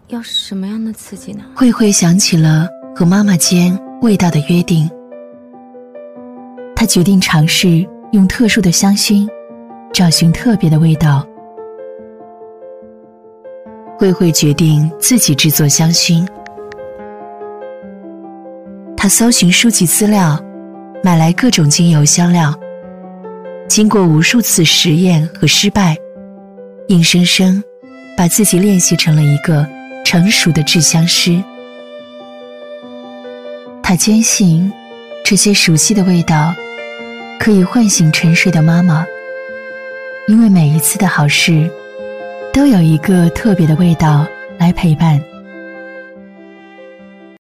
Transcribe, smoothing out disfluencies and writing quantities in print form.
要什么样的刺激呢？ 慧慧想起了和妈妈间味道的约定，她决定尝试用特殊的香薰找寻特别的味道。慧慧决定自己制作香薰，她搜寻书籍资料，买来各种精油香料，经过无数次实验和失败，硬生生把自己练习成了一个成熟的制香师。她坚信这些熟悉的味道可以唤醒沉睡的妈妈，因为每一次的好事都有一个特别的味道来陪伴。